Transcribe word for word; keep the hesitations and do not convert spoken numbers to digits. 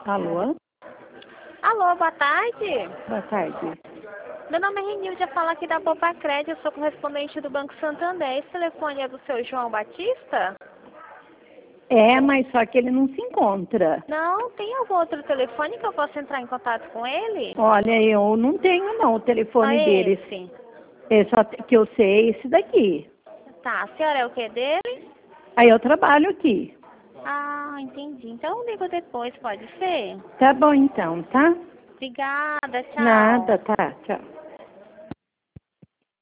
Alô? Alô, boa tarde. Boa tarde. Meu nome é Renilda, falo aqui da Poupa Crédito, eu sou correspondente do Banco Santander. Esse telefone é do seu João Batista? É, mas só que ele não se encontra. Não, tem algum outro telefone que eu possa entrar em contato com ele? Olha, eu não tenho não o telefone Só dele. esse? É só que eu sei esse daqui. Tá, a senhora é o que dele? Aí eu trabalho aqui. Ah, entendi. Então eu ligo depois, pode ser? Tá bom então, tá? Obrigada, tchau. Nada, tá, tchau.